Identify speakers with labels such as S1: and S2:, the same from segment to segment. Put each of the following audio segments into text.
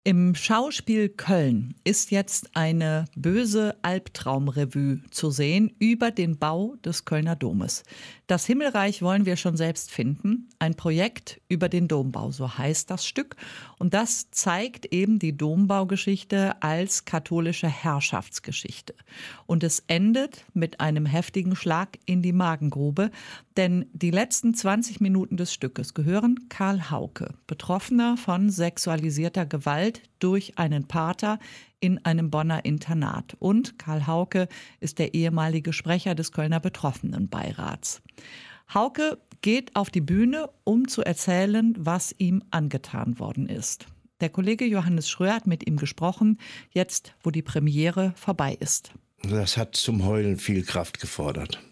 S1: Im Schauspiel Köln ist jetzt eine böse Albtraumrevue zu sehen über den Bau des Kölner Domes. Das Himmelreich wollen wir schon selbst finden. Ein Projekt über den Dombau, so heißt das Stück. Und das zeigt eben die Dombaugeschichte als katholische Herrschaftsgeschichte. Und es endet mit einem heftigen Schlag in die Magengrube. Denn die letzten 20 Minuten des Stückes gehören Karl Hauke, Betroffener von sexualisierter Gewalt durch einen Pater in einem Bonner Internat. Und Karl Hauke ist der ehemalige Sprecher des Kölner Betroffenenbeirats. Hauke geht auf die Bühne, um zu erzählen, was ihm angetan worden ist. Der Kollege Johannes Schröer hat mit ihm gesprochen, jetzt wo die Premiere vorbei ist.
S2: Das hat zum Heulen viel Kraft gefordert.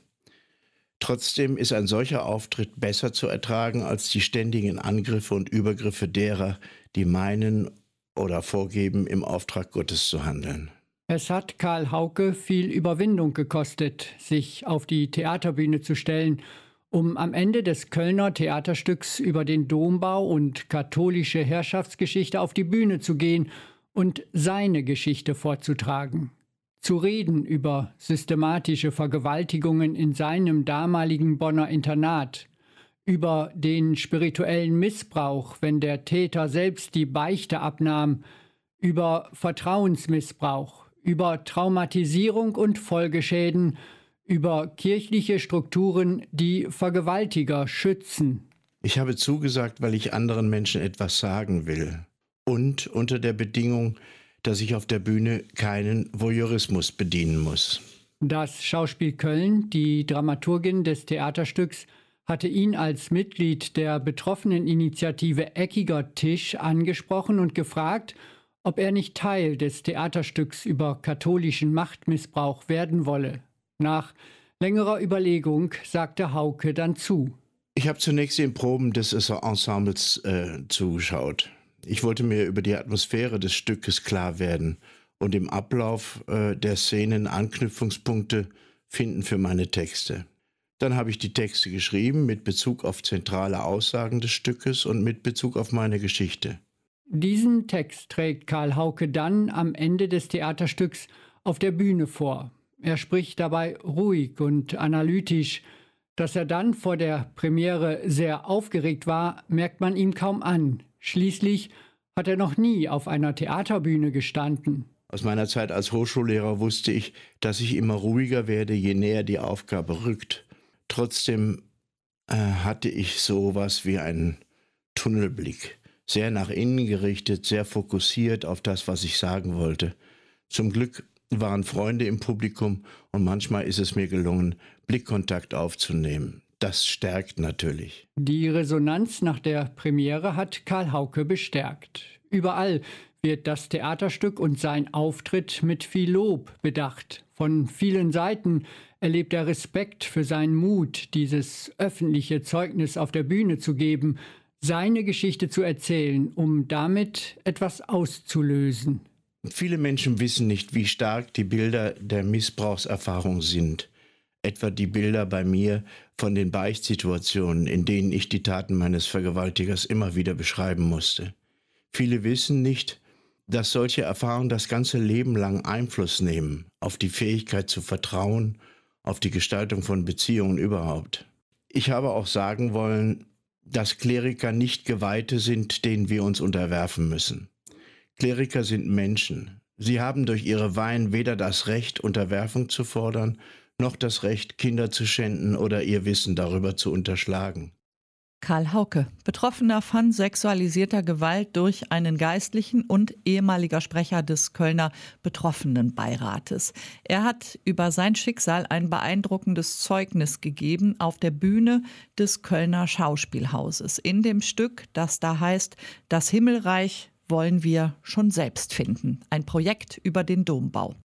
S2: Trotzdem ist ein solcher Auftritt besser zu ertragen als die ständigen Angriffe und Übergriffe derer, die meinen oder vorgeben, im Auftrag Gottes zu handeln.
S3: Es hat Karl Hauke viel Überwindung gekostet, sich auf die Theaterbühne zu stellen, um am Ende des Kölner Theaterstücks über den Dombau und katholische Herrschaftsgeschichte auf die Bühne zu gehen und seine Geschichte vorzutragen. Zu reden über systematische Vergewaltigungen in seinem damaligen Bonner Internat, über den spirituellen Missbrauch, wenn der Täter selbst die Beichte abnahm, über Vertrauensmissbrauch, über Traumatisierung und Folgeschäden, über kirchliche Strukturen, die Vergewaltiger schützen.
S2: Ich habe zugesagt, weil ich anderen Menschen etwas sagen will. Und unter der Bedingung, dass ich auf der Bühne keinen Voyeurismus bedienen muss.
S3: Das Schauspiel Köln, die Dramaturgin des Theaterstücks, hatte ihn als Mitglied der Betroffeneninitiative Eckiger Tisch angesprochen und gefragt, ob er nicht Teil des Theaterstücks über katholischen Machtmissbrauch werden wolle. Nach längerer Überlegung sagte Hauke dann zu.
S2: Ich habe zunächst den Proben des Ensembles zugeschaut. Ich wollte mir über die Atmosphäre des Stückes klar werden und im Ablauf der Szenen Anknüpfungspunkte finden für meine Texte. Dann habe ich die Texte geschrieben mit Bezug auf zentrale Aussagen des Stückes und mit Bezug auf meine Geschichte.
S3: Diesen Text trägt Karl Hauke dann am Ende des Theaterstücks auf der Bühne vor. Er spricht dabei ruhig und analytisch. Dass er dann vor der Premiere sehr aufgeregt war, merkt man ihm kaum an. Schließlich hat er noch nie auf einer Theaterbühne gestanden.
S2: Aus meiner Zeit als Hochschullehrer wusste ich, dass ich immer ruhiger werde, je näher die Aufgabe rückt. Trotzdem hatte ich sowas wie einen Tunnelblick. Sehr nach innen gerichtet, sehr fokussiert auf das, was ich sagen wollte. Zum Glück waren Freunde im Publikum und manchmal ist es mir gelungen, Blickkontakt aufzunehmen. Das stärkt natürlich.
S3: Die Resonanz nach der Premiere hat Karl Hauke bestärkt. Überall wird das Theaterstück und sein Auftritt mit viel Lob bedacht. Von vielen Seiten erlebt er Respekt für seinen Mut, dieses öffentliche Zeugnis auf der Bühne zu geben, seine Geschichte zu erzählen, um damit etwas auszulösen.
S2: Viele Menschen wissen nicht, wie stark die Bilder der Missbrauchserfahrung sind. Etwa die Bilder bei mir von den Beichtsituationen, in denen ich die Taten meines Vergewaltigers immer wieder beschreiben musste. Viele wissen nicht, dass solche Erfahrungen das ganze Leben lang Einfluss nehmen auf die Fähigkeit zu vertrauen, auf die Gestaltung von Beziehungen überhaupt. Ich habe auch sagen wollen, dass Kleriker nicht Geweihte sind, denen wir uns unterwerfen müssen. Kleriker sind Menschen. Sie haben durch ihre Weihen weder das Recht, Unterwerfung zu fordern, noch das Recht, Kinder zu schänden oder ihr Wissen darüber zu unterschlagen.
S1: Karl Hauke, Betroffener von sexualisierter Gewalt durch einen Geistlichen und ehemaliger Sprecher des Kölner Betroffenenbeirates. Er hat über sein Schicksal ein beeindruckendes Zeugnis gegeben auf der Bühne des Kölner Schauspielhauses. In dem Stück, das da heißt, Das Himmelreich wollen wir schon selbst finden. Ein Projekt über den Dombau.